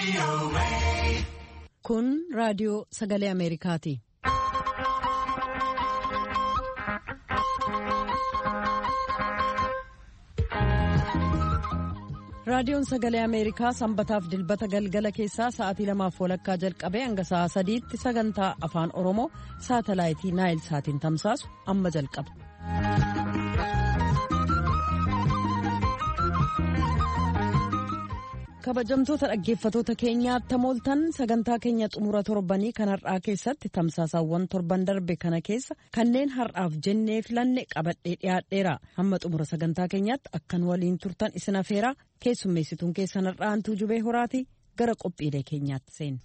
Kun raadiyoo sagalee Ameerikaati. Raadiyoon sagalee Ameerikaa sanbataaf dilbata galgala keessaa sa'aatii 2:00 jalqabee hanga sa'a 3:00 sagantaa afaan Oromoo saatalaayitii Naayil Saatiin tamsaasu amma jalqaba. Kabajamtoota dhaggeeffatoota keenyaa tamooltan sagantaa keenya xumura torbanii kan har'aa keessatti tamsaasaawwan torban darbe kana keessa kanneen har'aaf jennee filanne qabadhee dhiyaadheera. Hamma xumura sagantaa keenyaatti akkan waliin turtan isin afeeraa keessummeessituun keessan har'aa Antuu Jubee Horaati gara qophiilee keenyaatti seenu.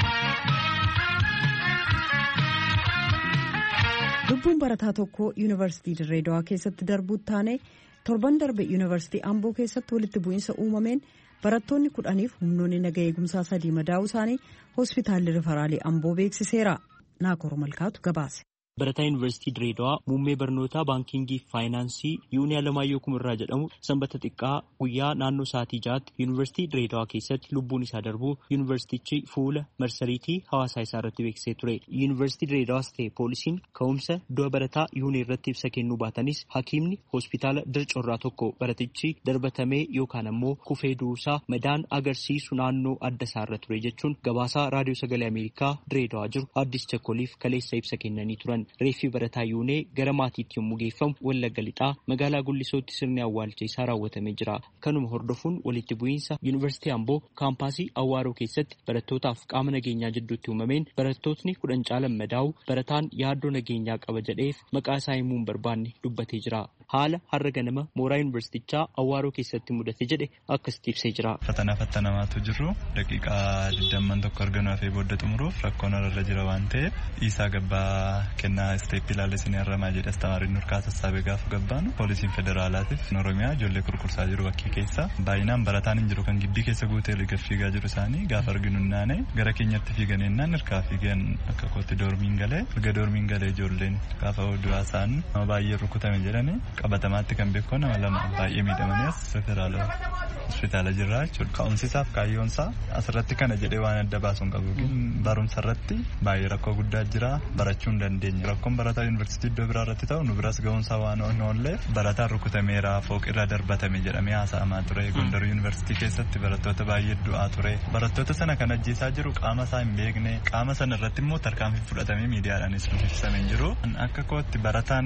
Lubbuun barataa tokko yuunivarsiitii Dirree Dawaa keessatti darbuutti taane torban darbe yuunivarsiitii Amboo keessatti walitti bu'iinsa uumameen barattoonni 10 humnoonni nagaa eegumsaa 3 madaa'uu isaanii hospitaalli rifaraalii Amboo beeksiseera. Naakor Malkaatu gabaase. Barataa Yuunivarsiitii Dirree Dawaa muummee barnootaa baankingii fi faayinaansii Yuunii Alamaayyoo Kumirraa jedhamu sanbata xiqqaa guyyaa naannoo sa'aatii 6tti Yuunivarsiitii Dirree Dawaa keessatti lubbuun isaa darbuu Yuunivarsiitichi fuula marsariitii hawaasaa isaa irratti beeksisee ture. Yuunivarsiitii Dirree Dawaas ta'e poolisiin ka'umsa du'a barataa Yuunii irratti ibsa kennuu baatanis hakiimni hospitaala Dircorraa tokko baratichi darbatamee yookaan ammoo kufee du'uusaa madaan agarsiisu naannoo adda isaa irra ture jechuun gabaasaa raadiyoo sagalee Ameerikaa Dirree Dawaa jiru Addis Chakkoliif kaleessa ibsa kennanii turan. Reeffi barataa Yuunee gara maatiitti yommuu geeffamu Wallagga Lixaa magaalaa Guldisootti sirni awwaalcha isaa raawwatamee jira. Kanuma hordofuun walitti bu'iinsa Yuunivarsiitii Amboo kaampaasii Awwaaroo keessatti barattootaaf qaama nageenyaa jidduutti uumameen barattootni 10 caalan madaa'u barataan yaaddoo nageenyaa qaba jedheef maqaa isaa himuu hin barbaanne dubbatee jira. Haala har'a ganama mooraa yuunivarsiitichaa Awwaaroo keessatti mudate jedhe akkasitti ibsee jira. Fatanaatu jiru daqiiqaa 21 arganuu hafee booda xumuruuf rakkoon irra jira waan ta'eef isaa gabbaa kennaa isteeppii ilaalessinii har'amaa jedhe astamaariin nurkaa sassaabee gaafa gabbaanu poolisiin federaalaatiif Oromiyaa ijoollee kurkursaa jiru bakkii keessa baay'inaan barataan hin jiru kan gibbii keessa guutee liga fiigaa jiru isaanii gaafa arginu naane gara keenyatti fiigan ennaan hirkaa fiigan akka kootti doormiin galee erga doormiin galee ijoolleen gaafa du'aa isaan nama baay'ee rukutame jedhani qabatamaatti kan beekoo nama lama baay'ee miidhamaniis federaala hospitaala jirra jechuudha. Ka'umsisaaf kaayyoonsaa asirratti kana jedhee waan adda baasuun qabu barumsa irratti baay'ee rakkoo guddaa jira barachuu hin dandeenye. Rakkoon barataa yuunivarsiitii iddoo biraa irratti ta'u nu biras ga'umsaa waan oolleef barataan rukutameera fooqirra darbatame jedhamee haasa'amaa ture. Gondar yuunivarsiitii keessatti barattoota baay'ee du'aa ture. Barattoota sana kan ajjeesaa jiru qaama isaa hin beekne qaama sana irratti immoo tarkaanfii fudhatamee miidiyaadhaanis ibsamee jiru. Akka kootti barataan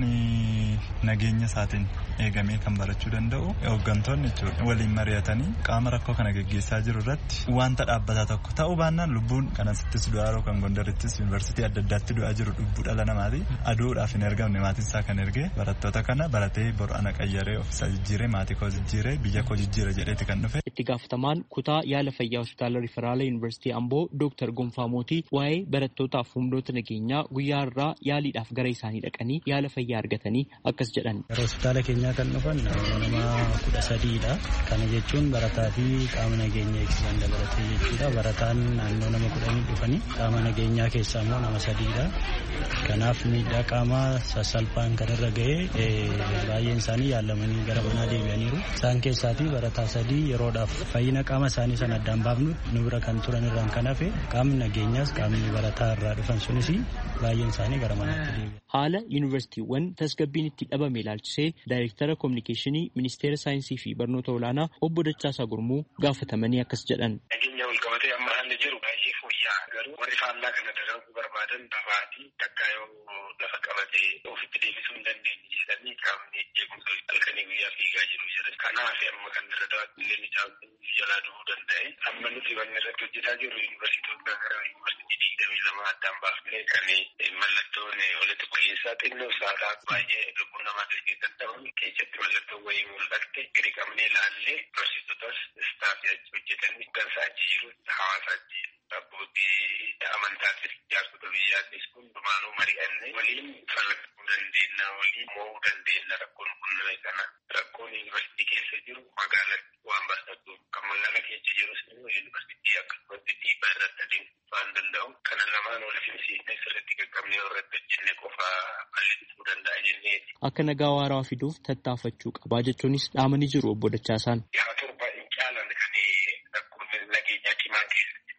nageenya isaatiin eegamee kan barachuu danda'u hooggantoonni jechuudha waliin mari'atanii qaama rakkoo kana geggeessaa jiru irratti wanta dhaabbataa tokko ta'uu baannaan lubbuun kan asittis du'aaroo kan Gondarittis yuunivarsiitii adda addaatti du'aa jiru lubbuu dhala namaati aduudhaaf hin ergamne maatiin isaa kan ergee barattoota kana baratee bor ana qayyaree ofiisaa jijjiiree maatii koo jijjiiree biyya koo jijjiire jedheeti kan dhufe. Itti gaafatamaan kutaa yaala fayyaa hospitaala Riferaala Yuunivarsiitii Amboo Dr. Gonfaa Mootii waa'ee barattootaaf humnoota nageenyaa guyyaa irraa yaaliidhaaf gara isaanii dhaqanii yaala fayyaa argatanii akkas jedhan. Hospitaala keenyaa kan dhufan nama 13dha. Kana jechuun barataa fi qaama nageenyaa eegsisan dabalatee jechuudha. Barataan naannoo nama 10 dhufanii qaama nageenyaa keessaa immoo nama 3dha. Kanaaf miidhaa qaamaa sassalphaan kan irra ga'ee baay'een isaanii yaalamanii gara manaa deebi'aniiru. Isaan keessaatii barataa 3 yeroodhaaf fayyina qaama isaanii sana addaan baafnu nu bira kan turan irraan kan hafe qaamni nageenyaas qaamni barataa irraa dhufan sunis baay'een isaanii gara manaatti deebi'an. Haala yuunivarsiitiiwwan tasgabbiin itti dhabame ilaalchisee daayireektara kominikeeshinii ministeera saayinsii fi barnoota olaanaa obbo Dachaasaa Gurmuu gaafatamanii akkas jedhan. Nageenya wal qabatee amma haalli jiru baay'ee fooyya'aa garuu warri faallaa kana dalaguu barbaadan babaatii takkaa yoo lafa qabatee ofitti deebisuu hin dandeenye jedhanii qaamni eegumsa halkanii guyyaa fiigaa jiru jedhan. Kanaaf amma kan Dirree Dawaatti illee ni jalaa du'uu danda'e. Amma nuti wanni irratti hojjetaa jirru yuunivarsiitota gara yuunivarsiitii 22 addaan baafnee kan mallattoon walitti bu'iinsaa xinnoo saataa baay'ee lubbuu namaatiif keessatti ta'an keessatti mallattoo wayii mul'atte gadi qabnee ilaallee barsiisotas istaafii hojjetanii gansaa achi jiru hawaasa achi abbootii amantaatis jaarsota biyyaattis hundumaanuu mari'annee waliin falmachuu dandeenya waliin mo'uu dandeenya rakkoon qunname kana rakkoon yuunivarsiitii keessa jiru magaalatti waan barsiisatu kan magaalaa keessa jirus immoo yuunivarsiitii akkasumatti dhiibbaa irratti adeemsisuu waan danda'u kana lamaan wal simsiisnee sirriitti qaqqabnee irratti hojjenne qofaa balleessuu danda'a jennee. Akka nagaa waaraa fiduuf tattaafachuu qabaa jechuunis dhaamanii jiru obbo Dachaasaan. Yaa torba hin caalan kan rakkoon nageenyaa cimaan keessatti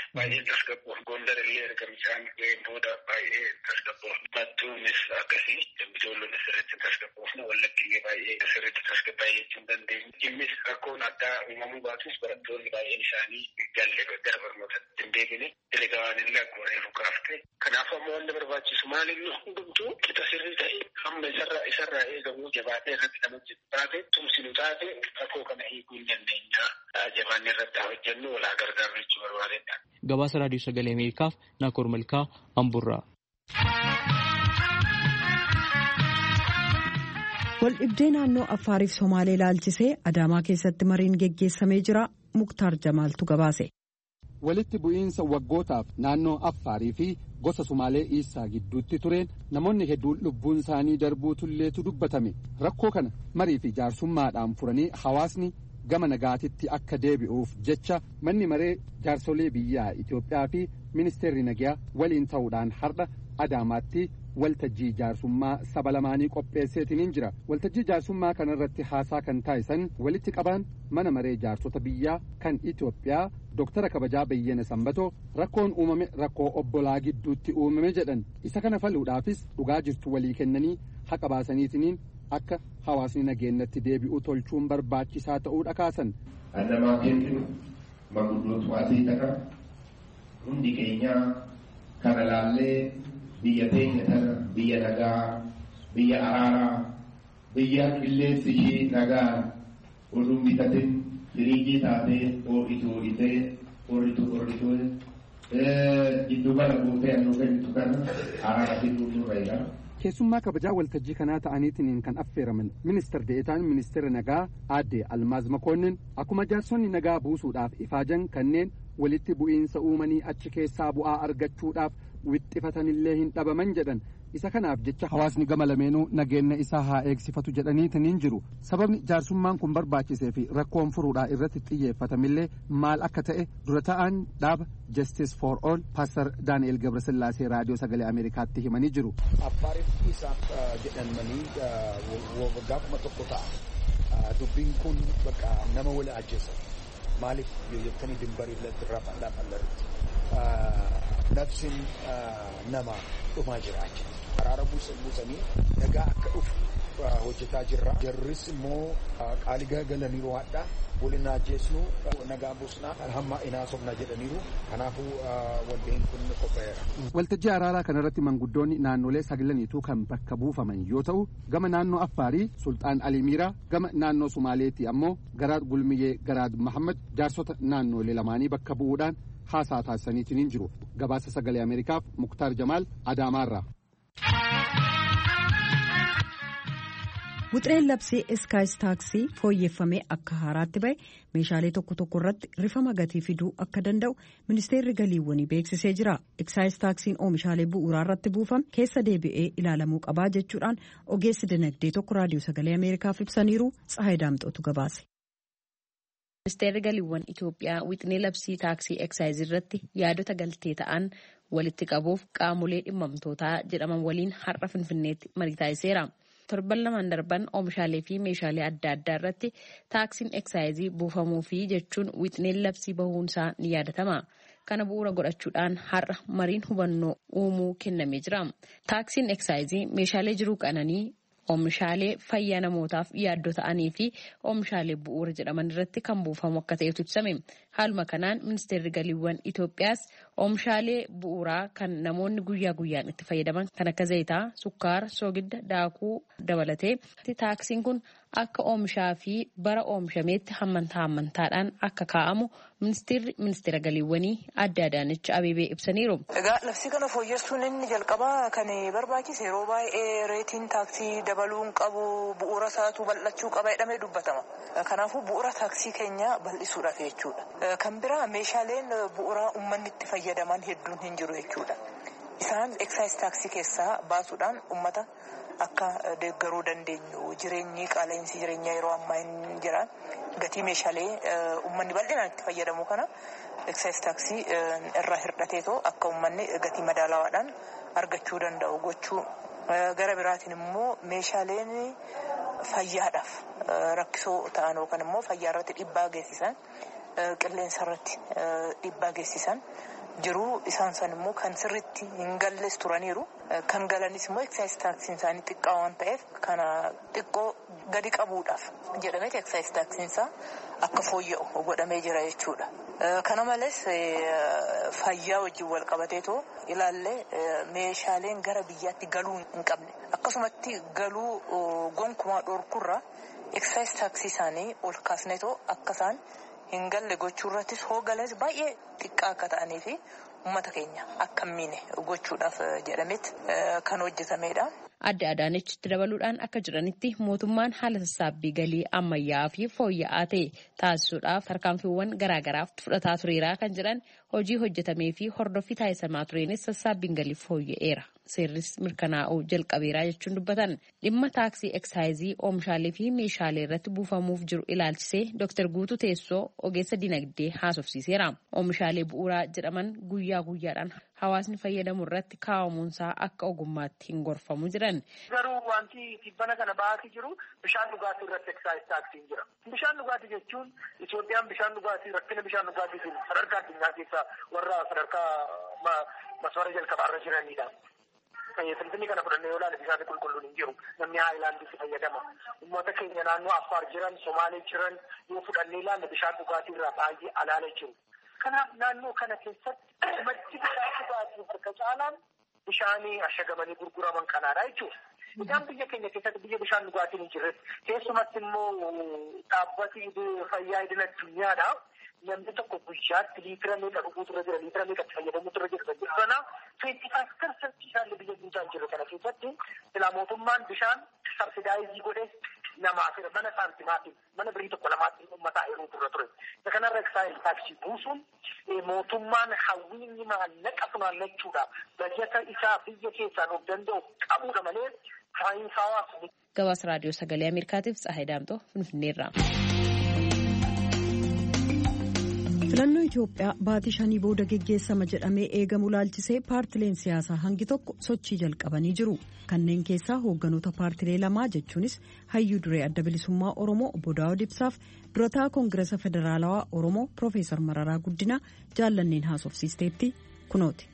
baay'ee tasgabboo Gondar illee erga bishaan ga'een booda baay'ee tasgabboo Mattuunis akkasii Dambidoollonis sirriitti tasgabboofna Wallaggi illee baay'ee sirriitti tasgabbaa'ee jechuu hin dandeenyu. Jimmis rakkoon addaa uumamuu baatus barattoonni baay'een isaanii galle gara barnootatti hin deebine delegaawwan illee akkuma reefu kaafte. Kanaaf ammoo wanni barbaachisu maal inni hundumtuu qixa sirrii ta'e amma isarraa eegamu jabaatee irratti kan hojjetu taate tumsinu taate rakkoo kana hiikuu hin dandeenya. Jabaanni irratti hojjennu walaa gargaaru jechuu barbaadedha. Gabaasa Raadiyoo Sagalee Ameerikaaf Naakoor Malkaa Amburraa. Waldhibdee naannoo Affaariif Somaalee ilaalchisee Adaamaa keessatti mariin geggeessamee jira. Muktaar Jamaaltu gabaase. Walitti bu'iinsa waggootaaf naannoo Affaarii fi gosa Somaalee Iisaa gidduutti tureen namoonni hedduun lubbuun isaanii darbuu tulleetu dubbatame. Rakkoo kana marii fi jaarsummaadhaan furanii hawaasni gama nagaatitti akka deebi'uuf jecha manni maree jaarsolee biyyaa Itoophiyaa fi ministeerri nagaa waliin ta'uudhaan har'a Adaamaatti waltajjii jaarsummaa saba lamaanii qopheesseetiin jira. Waltajjii jaarsummaa kanarratti haasaa kan taasisan walitti qabaan mana maree jaarsota biyyaa kan Itoophiyaa Dooktara Kabajaa Beyyene Sanbatoo rakkoon uumame rakkoo obbolaa gidduutti uumame jedhan. Isa kana faluudhaafis dhugaa jirtu walii kennanii haqa baasaniitiin akka hawaasni nageenyatti deebi'u tolchuun barbaachisaa ta'uudha kaasan. Annamaa kennu maguddootu asii taqa hundi keenyaa kana laallee biyya teenya tana biyya nagaa biyya araaraa biyya qilleensi ishee nagaa oduu bitatin firiijii taatee qorritee gidduu gala guutee annuu kennitu kana araara fiduu nurra. Keessummaa kabajaa waltajjii kanaa ta'aniitiin kan affeeraman ministeer deetaan ministeera nagaa aadde Almaaz Makoonnin akkuma jaarsonni nagaa buusuudhaaf ifaajan kanneen walitti bu'iinsa uumanii achi keessaa bu'aa argachuudhaaf wixxifatanillee hin dhabaman jedhan. Isa kanaaf jecha hawaasni gama lameenuu nageenya isaa haa eegsifatu jedhaniitiin jiru. Sababni jaarsummaan kun barbaachisee fi rakkoon furuudhaa irratti xiyyeeffatamillee maal akka ta'e dura ta'an dhaaba Justice for All Pastor Daani'el Gabrasillaasee Raadiyoo Sagalee Ameerikaatti himanii jiru. Affaariif isaaf jedhamanii waggaafuma tokko ta'a. Dubbiin kun bakka nama wal ajjeessa. Maaliif yoo jettanii dimbarii lafarratti nafsin nama dhumaa jiraachisa. Araara buusanii nagaa akka dhufu hojjetaa jirra. Jarris immoo qaalii galaniiru hadhaa waliin ajjeesnu nagaa buusnaa hamma inaasofna jedhaniiru. Kanaafuu waldeen kun qophaa'eera. Waltajjii araaraa kanarratti manguddoonni naannolee saglaniitu kan bakka buufaman yoo ta'u gama naannoo Affaarii Sultaan Alimiiraa gama naannoo Sumaaleetti ammoo Garaad Gulmiyyee Garaad Mahammad jaarsota naannolee lamaanii bakka bu'uudhaan haasaa taasisaniitiin jiru. Gabaasa Sagalee Ameerikaaf Muktaar Jamaal Adaamaarraa. Wuxireen labsii iskaayis taaksii fooyyeffamee akka haaraatti ba'e meeshaalee tokko irratti rifama gatii fiduu akka danda'u ministeerri galiiwwanii beeksisee jira. Iskaayis taaksiin oomishaalee bu'uuraa irratti buufame keessa deebi'ee ilaalamuu qabaa jechuudhaan ogeessi dinagdee tokko raadiyoo sagalee Ameerikaaf ibsaniiru. Tsahaay Daamxootu gabaase. Ministeerri galiiwwan Itoophiyaa wixinee labsii taaksii eksaayizii irratti yaadota galtee ta'an walitti qabuuf qaamolee dhimmamtootaa jedhaman waliin har'a Finfinneetti marii taasiseera. Torban lamaan darban oomishaalee fi meeshaalee adda addaa irratti taaksiin eksaayizii buufamuu fi jechuun wixineen labsii bahuunsaa ni yaadatama. Kana bu'uura godhachuudhaan har'a mariin hubannoo uumuu kennamee jira. Taaksiin eksaayizii meeshaalee jiruu qananii oomishaalee fayyaa namootaaf yaaddoo ta'anii fi oomishaalee bu'uura jedhaman irratti kan buufamu akka ta'etu ibsame. Haaluma kanaan ministeerri galiiwwan Itoophiyaas oomishaalee bu'uuraa kan namoonni guyyaa guyyaan itti fayyadaman kan akka zayitaa, sukkaara, soogidda, daakuu dabalatee taaksiin kun akka oomishaa fi bara oomishameetti hammantaadhaan akka kaa'amu ministeera galiiwwanii Aadde Adaanech Abeebee ibsaniiru. Egaa labsii kana fooyyessuun inni jalqabaa kan barbaachise yeroo baay'ee reetiin taaksii dabaluun qabu bu'uura isaatu bal'achuu qaba jedhamee dubbatama. Kanaafuu bu'uura taaksii keenya bal'isuudhaaf jechuudha. Kan biraa meeshaaleen bu'uuraa uummanni itti fayyadaman hedduun hin jiru jechuudha. Isaan eksaayis taaksii keessaa baasuudhaan uummata akka deeggaruu dandeenyu jireenyi qaala'insi jireenyaa yeroo ammaa hin jiran gatii meeshaalee uummanni bal'inaan itti fayyadamu kana eksaayis taaksii irraa hir'ateetoo akka uummanni gatii madaalawaadhaan argachuu danda'u gochuu. Gara biraatiin immoo meeshaaleen fayyaadhaaf rakkisoo ta'an yookaan immoo fayyaa irratti dhiibbaa geessisan qilleensa irratti dhiibbaa geessisan jiru. Isaan san immoo kan sirriitti hin galles turaniiru. Kan galanis immoo excise taksiin isaanii xiqqaa waan ta'eef kana xiqqoo gadi qabuudhaaf jedhamee excise taksiin isaa akka fooyya'u godhamee jira jechuudha. Kana malees fayyaa wajjin wal qabateetoo ilaallee meeshaaleen gara biyyaatti galuu hin qabne akkasumatti galuu gonkumaa dhorkurra excise taksii isaanii ol kaasneetoo akka isaan hin galle gochuu irrattis hoogalanis baay'ee xiqqaa akka ta'anii fi uummata keenya akka hin miine gochuudhaaf jedhametti kan hojjetamedha. Adde Adaanechitti dabaluudhaan akka jiranitti mootummaan haala sassaabbii galii ammayyaa fi fooyya'aa ta'e taasisuudhaaf tarkaanfiiwwan garaagaraaf fudhataa tureera kan jedhan hojii hojjetamee fi hordoffii taasisamaa tureenis sassaabbiin galii fooyya'eera. Seerris mirkanaa'uu jalqabeeraa jechuun dubbatan dhimma taaksii eksaayizii oomishaalee fi meeshaalee irratti buufamuuf jiru ilaalchisee Dr. Guutuu Teessoo ogeessa dinagdee haasofsiiseera. Oomishaalee bu'uuraa jedhaman guyyaa guyyaadhaan hawaasni fayyadamu irratti kaa'amuunsaa akka ogummaatti hin gorfamu jiran. Garuu wanti tibbana kana ba'aatii jiru bishaan dhugaatii irratti eksaayiz taaksiin jira. Bishaan dhugaatii jechuun Itoophiyaan bishaan dhugaatii rakkina bishaan dhugaatii sadarkaa addunyaa keessaa warra sadarkaa maswara jalqabaarra jiranidha. Finfinnee kana fudhannee yoo ilaalle bishaan qulqulluun hin jiru. Namni haayilaandiitti fayyadama. Uummata keenya naannoo Affaar jiran, Somaalee jiran yoo fudhannee ilaalle bishaan dhugaatii irraa baay'ee alaala jiru. Kanaaf naannoo kana keessatti maddi bishaan dhugaatii harka caalaan bishaanii ashagamanii gurguraman kanaadha jechuudha. Midhaan biyya keenya keessatti biyya bishaan dhugaatiin hin jirre keessumatti immoo dhaabbati fayyaa idil addunyaadha. Namni tokko guyyaatti liitira meeqa dhuguutu irra jira, liitira meeqa fayyadamuutu irra jira. Kanaaf 25% isaan biyya guutaa hin jiru kana keessatti silaa mootummaan bishaan sabsidaayizii godhee namaaf mana saantimaatiin mana birii tokko lamaatti uummataa heeruutu irra ture. Isa kanarra eksaayiz taaksii buusuun mootummaan hawwiinni maallaqa funaannachuudhaaf bajata isaa biyya keessaan of danda'u qabuudha malee faayidaa. Gabaasa raadiyoo sagalee Ameerikaatiif Tsahaay Daamtoo Finfinneerraa. Filannoo Itoophiyaa baatii 5 booda geggeessama jedhamee eegamu laalchisee paartileen siyaasaa hangi tokko sochii jalqabanii jiru. Kanneen keessaa hoogganoota paartilee lamaa jechuunis hayyuu duree adda bilisummaa Oromoo obbo Daawud Ibsaaf durataa Koongiresa Federaalawaa Oromoo Profeesar Mararaa Guddinaa jaallanneen haasofsiisteetti kunooti.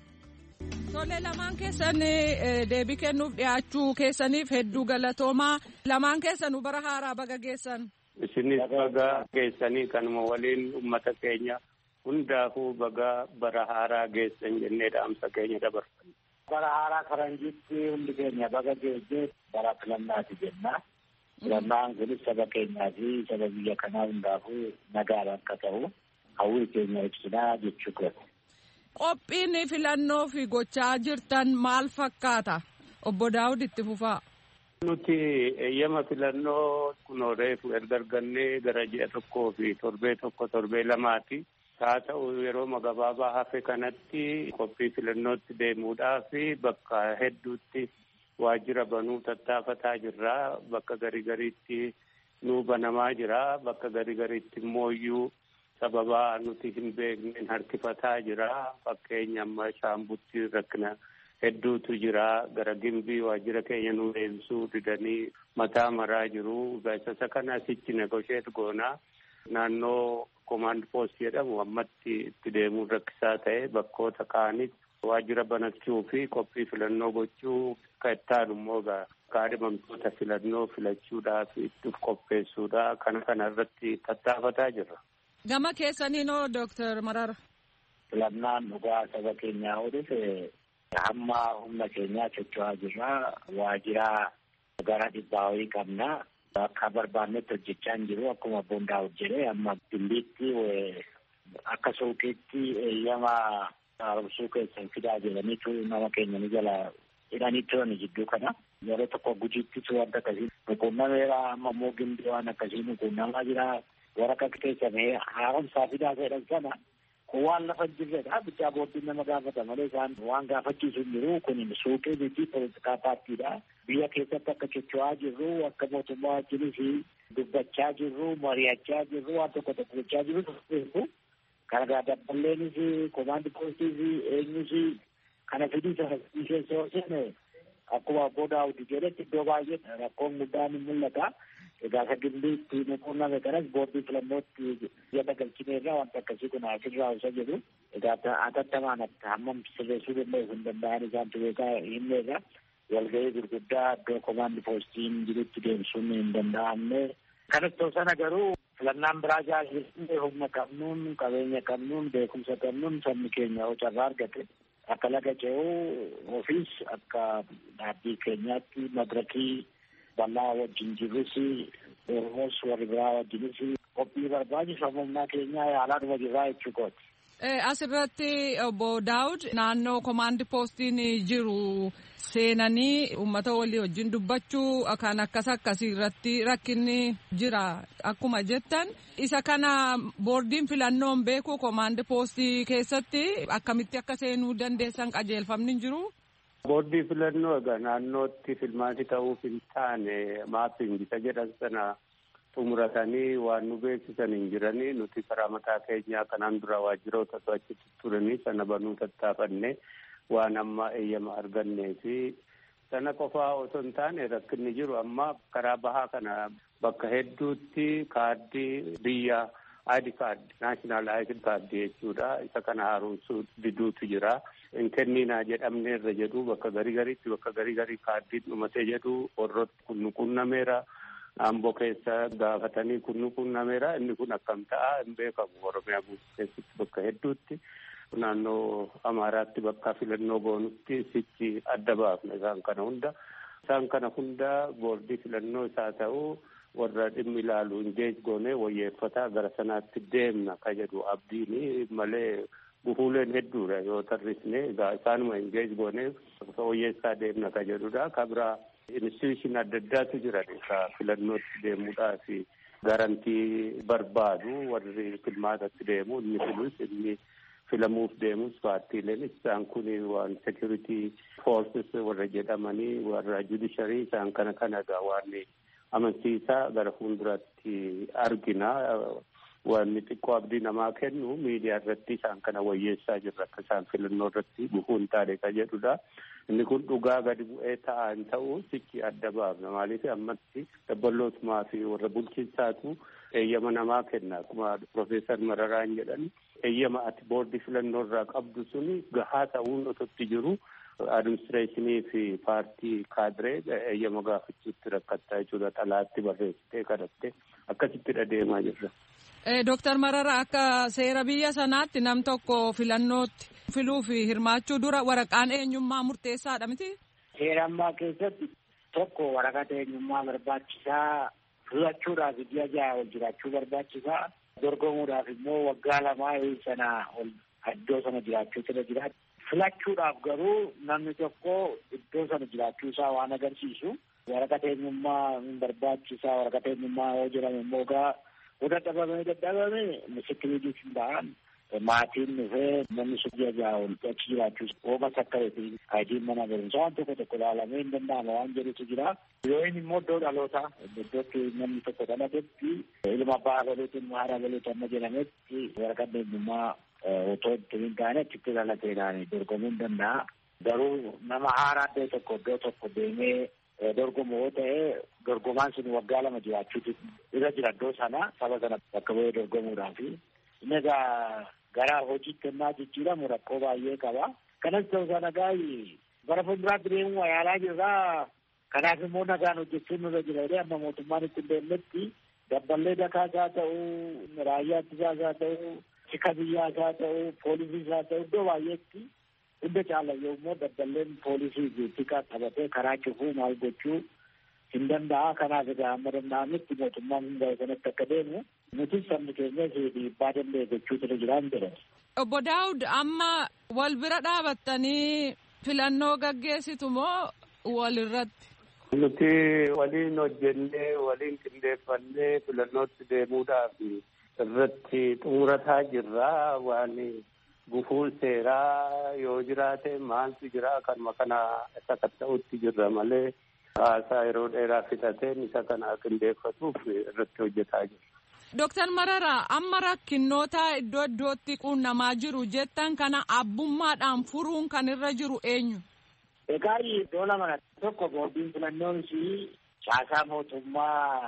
Tole lamaan keessan deebii kennuuf dhiyaachuu keessaniif hedduu galatoomaa. Lamaan keessanuu bara haaraa baga geessan. Isinis baga geessanii kanuma waliin uummata keenya hundaafuu baga bara haaraa geessan jennee dhaamsa keenya dabarfanna. Bara haaraa faranjiitti hundi keenya baga geessee bara filannaati jenna. Filannaan kunis saba keenyaa fi saba biyya kanaa hundaafuu nagaan akka ta'u hawwii keenya ibsinaa jechuu qabu. Qophiin filannoo fi gochaa jirtan maal fakkaata? Obbo Daawud itti fufaa. Nuti eeyyama filannoo kunoo reefu erga argannee gara ji'a tokkoo fi torbee lamaati. Haa ta'u yeroo gabaabaa hafe kanatti qophii filannootti deemuudhaaf bakka hedduutti waajjira banuu tattaafataa jirra. Bakka gariitti nuu banamaa jira. Bakka gariitti immoo sababa nuti hin beekneen harkifataa jira. Fakkeenya amma Shaambutti rakkina hedduutu jira. Gara Gimbii waajjira keenya nuu deebisuu didanii mataa maraa jiru. Gaazexaa kana sichi negosheet goonaa naannoo Command Post jedhamu ammatti itti deemuun rakkisaa ta'e bakkoota kaanitti waajjira banachuu fi qophii filannoo gochuu ka'ittaanu immoo kaadhimamtoota filannoo filachuudhaaf itti qopheessuudha. Kana irratti tattaafataa jirra. Gama keessaniinoo Dooktar Marara. Filannaan dhugaa saba keenyaa oolise hamma humna keenyaa socho'aa jirra. Waajjira gara 100 qabna. Akka barbaannetti hojjechaa hin jiru. Akkuma Obboon Daawud jedhee amma Dilliitti akka suuqiitti eeyyama haaromsuu keessan fidaa jedhaniitu nama keenya ni jala hidhanii turan jidduu kana. Yeroo tokko Gujiittis wanta akkasii nuquunnameera. Amma immoo Gimbii waan akkasii nuquunnamaa jira. Waraqaa keessa bahee haaromsaa fidaa jedhan sana waan lafa jirredha. Bichaa booddiin nama gaafata malee isaan waan gaafachiisu hin jiru. Kun suuqii miti poolitikaa paartiidha. Biyya keessatti akka socho'aa jirru, akka mootummaa wajjinis dubbachaa jirru, mari'achaa jirru, waan tokko gochaa jirru. Kana daballeenis, Command Postis, eenyus kana fidii sana keessa seene akkuma Obbo Daawud jedhetti iddoo baay'ee rakkoon guddaan ni mul'ata. Egaa sagilliitti nuquunname kanas boordii filannootti yada galchineerra wanta akkasii kun asirraa osoo jedhu egaa atattamaan hammam sirreessuu danda'u hin danda'an isaantu beekaa himneerra walga'ii gurguddaa iddoo komaandi poostiin jirutti deemsuun hin danda'amne. Kanatti sana garuu filannaan biraa jaallatee humna qabnuun qabeenya qabnuun beekumsa qabnuun sabni keenya carraa argate akka laga ce'uu ofiis akka dhaabbii keenyaatti madirakii bal'aa wajjin jirrus Oromoos warri biraa wajjinis qophii barbaachisu humnaa keenyaa yaalaa dhuma jirraa jechuukooti. Asirratti obbo Daawud naannoo komaandi poostiin jiru seenanii uummata walii wajjin dubbachuu kan akkasii irratti rakkinni jira akkuma jettan isa kana boordiin filannoon beeku komaandi poostii keessatti akkamitti akka seenuu dandeessan qajeelfamni jiru. Boordii filannoo egaa naannootti filmaati ta'uuf hin taane maappiin isa jedhan sana xumuratanii waan nu beeksisan hin jiranii nuti karaa mataa keenyaa kanaan dura waajjiroota achitti turanii sana banuu tattaafannee waan amma eeyyama argannee fi sana qofaa osoo hin taane rakkinni jiru amma karaa bahaa kana bakka hedduutti kaardii biyya ID card national ID card jechuudha isa kana haaromsuu diduutu jira hin kenninaa jedhamneerra jedhu bakka garii kaardii dhumatee jedhu warroota kun qunnameera Amboo keessa gaafatanii kun qunnameera inni kun akkam ta'a hin beekamu Oromiyaa guutuu keessatti bakka hedduutti naannoo Amaaraatti bakka filannoo goonutti sichi adda baafna isaan kana hunda boordii filannoo isaa ta'uu warra dhimmi ilaalu ingeej goonee wayyeeffataa gara sanaatti deemna ka jedhu abdiin malee gufuuleen hedduudha yoo tarrisne egaa isaanuma ingeej goonee wayyeessaa deemna ka jedhudha ka biraa institution adda addaatu jiran ka filannootti deemuudhaaf garantii barbaadu warri filmaatatti deemu inni filus inni filamuuf deemus paartiileen isaan kun waan security forces warra jedhamanii warra judiciary isaan kana egaa waan amansiisaa gara fuulduraatti argina wanni xiqqoo abdii namaa kennu miidiyaa irratti isaan kana wayyeessaa jirra akka isaan filannoo irratti gufuu hin taane ka jedhudha. Inni kun dhugaa gadi bu'ee ta'aa hin ta'u sichi adda baafna maaliif ammatti dabballootumaa fi warra bulchiinsaatu eeyyama namaa kenna akkuma Profeesar Mararaan jedhan eeyyama ati boordii filannoo irraa qabdu suni gahaa ta'uun ototti jiru adiministireeshinii fi paartii kaadiree eeyyama gaafachuutti rakkattaa jechuudha xalaatti barreessitee kadhatte akkasitti deemaa jirra. Dooktar Mararaa akka seera biyya sanaatti nam tokko filannootti filuu fi hirmaachuu dura waraqaan eenyummaa murteessaadha miti? Seera ammaa keessatti tokko waraqaa eenyummaa barbaachisaa filachuudhaaf ji'a 6 ol jiraachuu barbaachisaa dorgomuudhaaf immoo waggaa 2 sanaa ol iddoo sana jiraachuutu jira. Filachuudhaaf garuu namni tokko iddoo sana jiraachuu isaa waan agarsiisu waraqaa eenyummaa hin barbaachisaa waraqaa eenyummaa yoo jedhame immoo dadhabame misikiriitii hin ta'an maatiin dhufee namni sun ji'a 6 ol achi jiraachuu ooma sakkareetii ayidiin mana barumsaa waan tokko ilaalamee hin danda'ama waan jedhutu jira. Yoo inni immoo iddoo dhalootaa iddootti namni tokko dhalatetti ilma abbaa galuutiin haadha galuutti amma jedhametti waraqaa eenyummaa otoo hin taane achitti dhalateedhaan dorgomuu hin danda'a. Garuu nama haaraa iddoo tokko deemee dorgomu yoo ta'e dorgomaan sun waggaa 2 jiraachuutu irra jira iddoo sana saba sana bakka bu'ee dorgomuudhaaf. Inni egaa gara hojiitti ennaa jijjiiramu rakkoo baay'ee qaba. Kanas ta'uu sana gaa'ii bara fuulduraatti deemuu yaalaa jirraa. Kanaaf immoo nagaan hojjechuun nurra jira jedhee amma mootummaan itti hin deemnetti dabballee dakaasaa ta'uu raayyaa ittisaas haa ta'uu tika biyyaas haa ta'uu poolisiis haa ta'uu iddoo baay'eetti hunda caalayyoo immoo dabballeen poolisii fi tika qabatee karaa cufuu maal gochuu hin danda'a. Kanaaf egaa amma danda'ametti mootummaan hunda sanatti akka deemu nutis sabni keenya dhiibbaa danda'e gochuutu jira hin jedhan. Obbo Daawud amma wal bira dhaabattanii filannoo gaggeessitu moo walirratti? Nuti waliin hojjennee waliin qindeeffannee filannootti deemuudhaaf irratti xumurataa jirra. Waan gufuun seeraa yoo jiraate maaltu jira kanuma kana isa katta'utti jirra malee haasaa yeroo dheeraa fixateen isa kana qindeeffatuuf irratti hojjetaa jirra. Dooktar Mararaa amma rakkinnoota iddoo iddootti quunnamaa jiru jettan kana abbummaadhaan furuun kan irra jiru eenyu? Egaa iddoo lama tokko boordiin filannoon caasaa mootummaa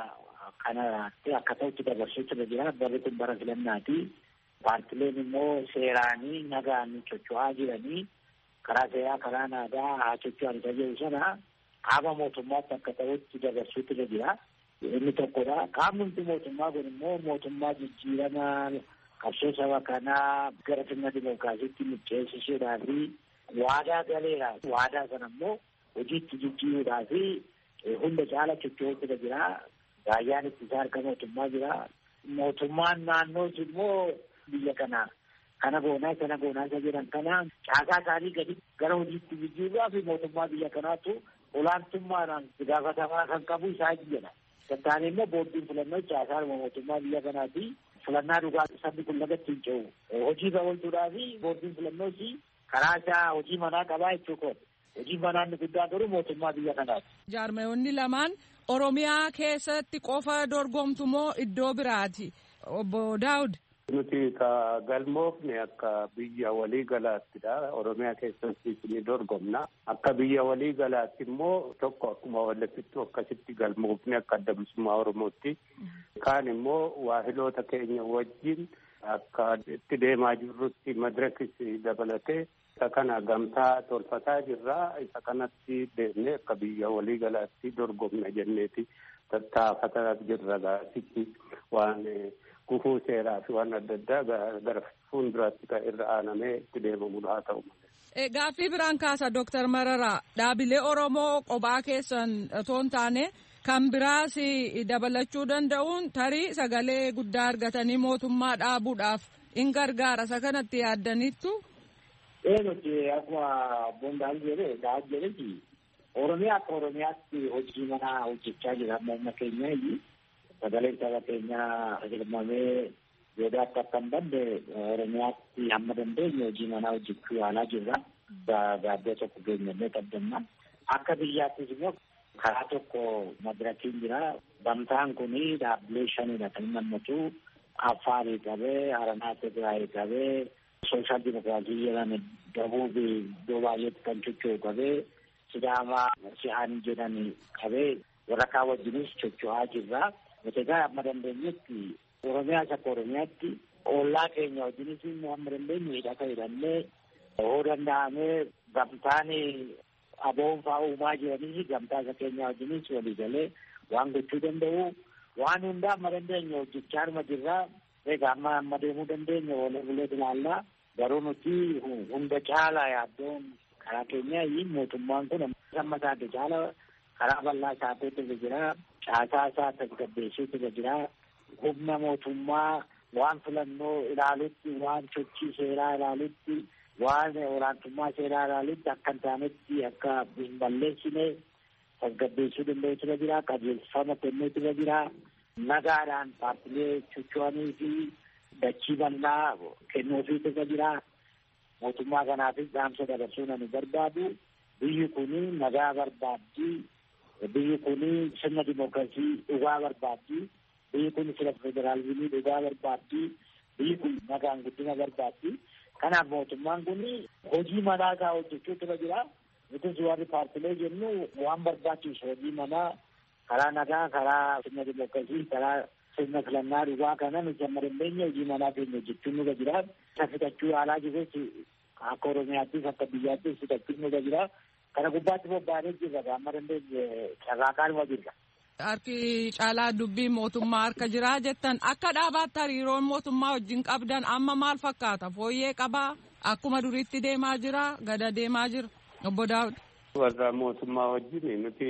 kanatti akka ta'utti dabarsuutu irra jira. Barri kun bara filannaati. Paartileen immoo seeraanii nagaan socho'aa jiranii karaa seeraa karaa naadaa haa socho'an isa jedhu sana qaama mootummaatti akka ta'utti dabarsuutu irra jira. Inni tokkodha. Qaamni mootummaa kun immoo mootummaa jijjiiramaa qabsoo saba kanaa gara sirna dimookiraasiitti micceessisuudhaa fi waadaa galeera. Waadaa sana immoo hojiitti jijjiiruudhaa fi hunda caala socho'uutu irra jira. Raayyaan ittisaa harka mootummaa jira. Mootummaan naannoos immoo biyya kana goonaa isa jedhan kana caasaa isaanii gadi gara hojiitti jijjiiruudhaa fi mootummaa biyya kanaatu olaantummaadhaan gaafatamaa kan qabu isaa jedha. Tattaanee immoo boordiin filannoo caasaa mootummaa biyya kanaati. Filannaa dhugaa sabni kun lagatti hin ce'u. Hojii oolchuudhaa fi boordiin filannoos karaa isaa hojii manaa qabaa jechuudha. Hojii manaa inni guddaa garuu mootummaa biyya kanaati. Jaarmayoonni lamaan Oromiyaa keessatti qofa dorgomtu moo iddoo biraati? Obbo Daawud. Nuti galmoofne akka biyya walii galaattidha. Oromiyaa keessatti ni dorgomna. Akka biyya walii galaatti immoo tokko akkuma wallafittu akkasitti galmoofne akka adda bilisummaa Oromootti. Kaan immoo waahiloota keenya wajjin akka itti deemaa jirrutti madirakis dabalatee isa kana gamtaa tolfataa jirra. Isa kanatti deemnee akka biyya walii galaatti dorgomna jenneeti tattaafataa jirra gaasitti waan gufuu seeraa fi waan adda addaa gara fuulduraatti kan irra aanamee itti deemamu haa ta'u malee. Gaaffii biraan kaasa Dooktar Mararaa dhaabilee Oromoo qophaa keessan otoo hin taane kan biraas dabalachuu danda'uun tarii sagalee guddaa argatanii mootummaa dhaabuudhaaf in gargaara. Isa kanatti yaaddaniittu? Nuti akkuma Bondaan jedhetti Oromiyaa akka Oromiyaatti hojii manaa hojjechaa jira amma keenya sagaleen saba keenyaa hirmamee yoodaatti akka hin badne Oromiyaatti hamma dandeenye hojii manaa hojjechuu yaalaa jirra. Gaaddoo tokko geenyallee qabdanna. Akka biyyaattis immoo karaa tokko madirakiin jira. Gamtaan kuni dhaabbilee shanidha kan hammatu. Affaarii qabee, Haranaa Tigraayii qabee, Sooshaal Dimokiraatii jedhan Dabuubi iddoo baay'eetti kan socho'u qabee, Sidaamaa Si'aan jedhan qabee warra kaan wajjinis socho'aa jirra. Egaa amma dandeenyetti Oromiyaas akka Oromiyaatti ollaa keenya wajjinis amma dandeenye hidhata hidhannee yoo danda'amee gamtaan aboon fa'aa uumaa jiranii gamtaa isa keenya wajjinis walii galee waan gochuu danda'u waan hundaa amma dandeenye hojjechaa arma jirraa. Egaa amma deemuu dandeenya walii bulee ilaallaa garuu nuti hunda caalaa yaaddoon karaa keenya mootummaan kun amma taate caalaa karaa bal'aa isaateetu jira. Caasaa isaa tasgabbeessuutu jira. Humna mootummaa waan filannoo ilaalutti, waan sochii seeraa ilaalutti, waan olaantummaa seeraa ilaalutti akka hin taanetti akka hin balleessine tasgabbeessuu danda'uutu jira. Qajeelfama kennuutu jira. Nagaadhaan paartilee socho'anii fi dachii bal'aa kennuufiitu jira. Mootummaa kanaafis dhaamsa dabarsuu nani barbaadu. Biyyi kuni nagaa barbaaddi. Biyyi kuni sirna dimookiraasii dhugaa barbaaddi. Biyyi kun sirna federaalizimii dhugaa barbaaddi. Biyyi kun nagaan guddina barbaaddi. Kanaaf mootummaan kun hojii manaa isaa hojjechuutu jira. Nutis warri paartilee jennu waan barbaachisu hojii manaa karaa nagaa, karaa sirna dimookiraasii, karaa sirna filannaa dhugaa kana nuti amma dandeenye hojii manaa keenya hojjechuun nurra jira. Isa fixachuu yaalaa jirres akka Oromiyaattis akka biyyaattis fixachuun nurra jira. Kana gubbaatti bobba'anii jirra amma dandeenye carraaqaa numa jirra. Harki caalaa dubbii mootummaa harka jiraa jettan akka dhaabaatti hariiroon mootummaa wajjin qabdan amma maal fakkaata? Fooyyee qabaa? Akkuma duriitti deemaa jira? Gada deemaa jira? Obbo Daawud. Warra mootummaa wajjin nuti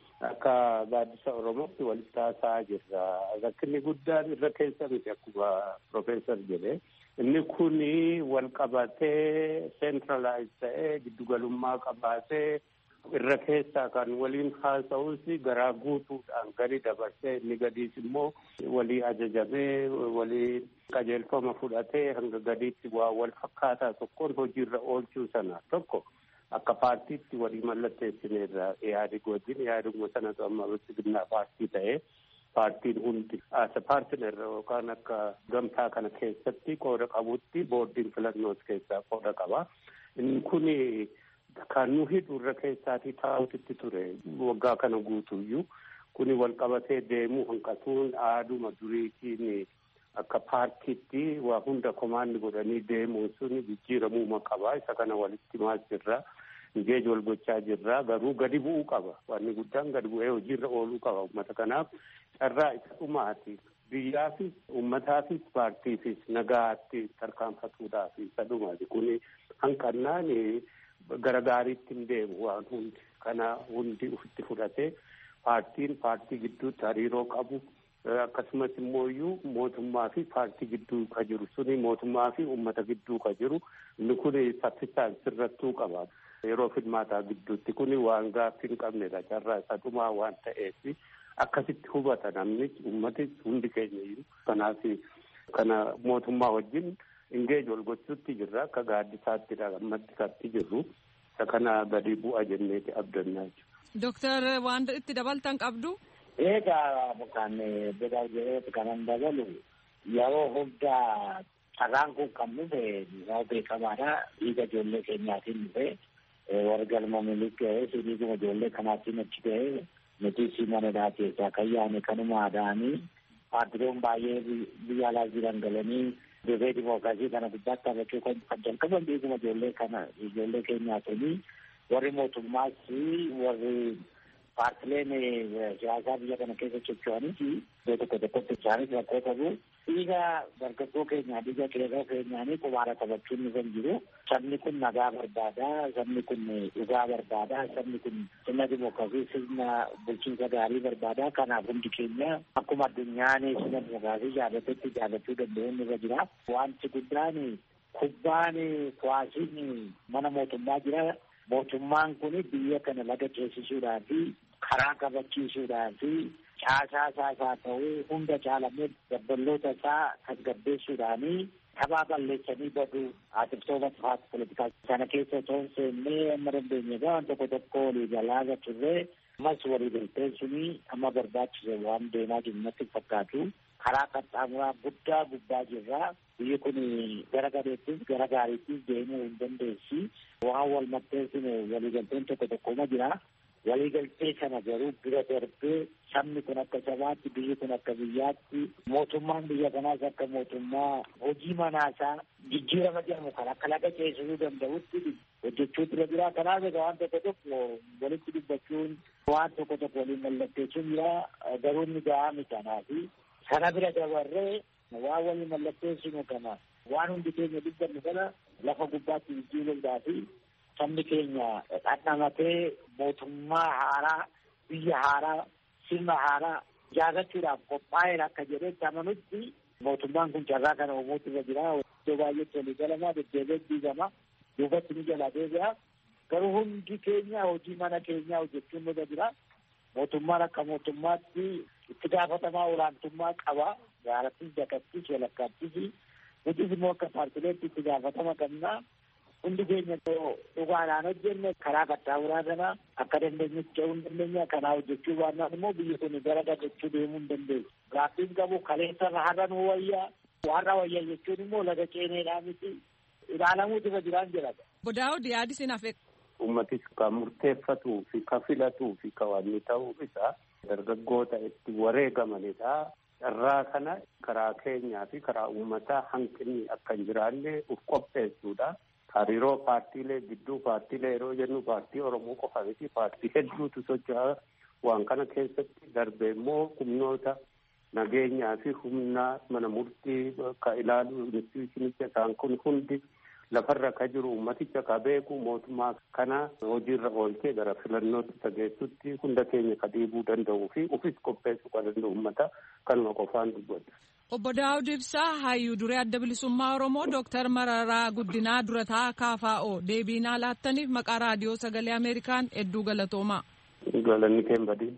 akka gaaddisa Oromootti walitti haasa'aa jirra. Rakkinni guddaan irra keessa miti akkuma Profeesar jedhe. Inni kun wal qabatee seentiralaayiz ta'ee giddugalummaa qabaatee irra keessaa kan waliin haasa'us garaa guutuudhaan gadi dabarsee inni gadiis immoo walii ajajamee walii qajeelfama fudhatee hanga gadiitti waa wal fakkaataa tokkoon hojiirra oolchuu sana tokko akka paartiitti walii mallatteessineerra Ihaadig wajjin Ihaadiguma sanatu amma bilchiginnaa paartii ta'ee paartiin hundi as paartiineer yookaan akka gamtaa kana keessatti qooda qabutti boordiin filannoos keessaa qooda qaba. Inni kun kan nu hidhu irra keessaatii taa'utti ture waggaa kana guutuyyuu kuni wal qabatee deemuu hanqatuun aaduma duriitiin akka paartiitti waa hunda komaandi godhanii deemuun sun jijjiiramuu qaba. Isa kana walitti maas jirra. Ingeej wal gochaa jirra. Garuu gadi bu'uu qaba. Wanni guddaan gadi bu'ee hojiirra ooluu qaba. Uummata kanaaf carraa isa dhumaati. Biyyaafis, uummataafis, paartiifis nagaatti tarkaanfatuudhaaf isa dhumaati. Kuni hanqannaan gara gaariitti hin deemu waan hundi. Kana hundi ofitti fudhatee paartii gidduutti hariiroo qabu. Akkasumas immoo mootummaa fi paartii gidduu ka jiru suni mootummaa fi uummata gidduu ka jiru inni kun saffisaan sirrattuu qaba. Yeroo filmaataa gidduutti kun waan gaaffii hin qabnedha. Carraa isa dhumaa waan ta'eef akkasitti hubata namni uummati hundi keenya iyyuu. Kanaaf kana mootummaa wajjin ingeej wal gochuutti jirra. Akka gaaddisaatti gammatti katti jirru. Isa kana gadi bu'a jenneeti abdannaa jechuudha. Dooktar waan itti dabaltan qabdu? Egaa kan beekaa kanan dabalu yeroo hundaa carraan kun kan dhufe yoo beekamaadha. Dhiiga ijoollee keenyaatiin dhufe warra galma milik ga'ee dhiiguma ijoollee kanaatiin achi ga'ee nuti manadhaa keessaa kan yaane kanuma aadaanii paartileen baay'ee biyya alaa jiran galanii dirree dimookiraasii kana guddaatti taphachuu kan jalqaban dhiiguma ijoollee keenyaatiin warri mootummaas warri paartileen siyaasaa biyya kana keessa socho'anii fi tokko tokkotti isaanis rakkoo qabu. Dhiiga dargaggoo keenyaa dhiiga qeerroo keenyaanii qumaara taphachuun ni kan jiru. Sabni kun nagaa barbaada. Sabni kun dhugaa barbaada. Sabni kun sirna dimookiraasii sirna bulchiinsa gaarii barbaada. Kanaaf hundi keenya akkuma addunyaan sirna dimookiraasii jaallachuu danda'uun irra jira. Wanti guddaan kubbaan kuwaasiin mana mootummaa jira. Mootummaan kun biyya kana laga ceesisuudhaa fi karaa kabachiisuudhaa fi caasaa isaa ta'uu hunda caalamee dabballoota isaa tasgabbeessuudhaanii taphaa balleessanii badu aatiftoota faati politikaa sana keessa osoo hin seennee amma dandeenye waan tokko walii galaa turre ammas walii galteen suni amma barbaachise waan deemaa jirutti fakkaatu karaa qaxxaamuraa guddaa gubbaa jirra. Biyyi kun gara gadeettis gara gaariittis deemuu hin dandeessi. Waan wal maxxansine waliigalteen tokkoma jira. Waliigaltee sana garuu bira darbee sabni kun akka sabaatti biyyi kun akka biyyaatti mootummaan biyya kanaas akka mootummaa hojii manaasaa jijjiirama jedhamu kan akka laga ceesisuu danda'utti hojjechuu bira jira. Kanaaf egaa waan tokko walitti dubbachuun waan tokko waliin mallatteessuun jira. Garuu inni gahaa miti kanaafi sana bira dabarree waan waliin mallatteessinu kana waan hundi keenya dubbannu kana lafa gubbaatti jijjiiruudhaa fi sabni keenya dhandhamatee mootummaa haaraa biyya haaraa sirna haaraa ijaarrachuudhaaf qophaa'eera akka jedhetti amanutti mootummaan kun carraa kana uumuutu irra jira. Iddoo baay'eetti walii galamaa deddeebi'ee diigama duubatti ni jala deebi'a. Garuu hundi keenya hojii mana keenyaa hojjechuun irra jira. Mootummaan akka mootummaatti itti gaafatamaa olaantummaa qaba. Gaarattis dakattis walakkaattis nutis immoo akka paartileetti itti gaafatama qabna. Hundi keenya dhugaadhaan hojjenne karaa qaxxaamuraa kana akka dandeenyutti ce'uu hin dandeenya. Kanaa hojjechuu baannaan immoo biyyi kun gara gadachuu deemuu hin dandeessu. Gaaffiin qabu kaleessarra har'a nu wayyaa. Har'a wayyaa jechuun immoo laga ceeneedhaa miti. Ilaalamuutu irra jiraan jedhama. Bodaa'u yaadisiin hafe. Uummatis kan murteeffatuu fi kan filatuu fi kan wanni ta'uu isaa dargaggoota itti wareegamanidha. Carraa kana karaa keenyaa fi karaa uummataa hanqinni akka hin jiraanne uf qopheessuudha. Hariiroo paartiilee gidduu paartiilee yeroo jennu paartii Oromoo qofa miti paartii hedduutu socho'a. Waan kana keessatti darbee immoo humnoota nageenyaa fi humna mana murtii ka ilaalu instituutiinicha isaan kun hundi lafarra ka jiru ummaticha ka beeku mootummaa kana hojiirra oolchee gara filannootti tageessutti hunda keenya ka dhiibuu danda'uu fi ufis qopheessuu kan danda'u ummata kanuma qofaan dubbatu. Obbo Daawud Ibsaa hayyuu duree adda bilisummaa Oromoo Dooktar Mararaa Guddinaa durataa KFO deebii nuuf laattaniif maqaa raadiyoo sagalee Ameerikaan hedduu galatoomaa. Galanni keen badii.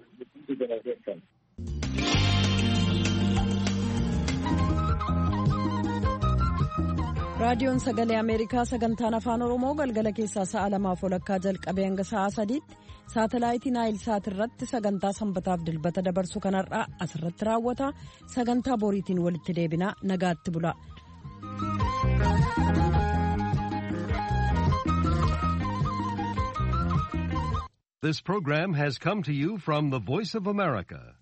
raadiyoon sagalee ameerikaa sagantaan afaan oromoo galgala keessaa sa'a 2:00 jalqabee hanga sa'a 3:00 saatalaayitii naayil saat irratti sagantaa sanbataaf dilbata dabarsu kanarraa asirratti raawwata. Sagantaa boriitiin walitti deebinaa nagaatti bula. This program has come to you from the Voice of America,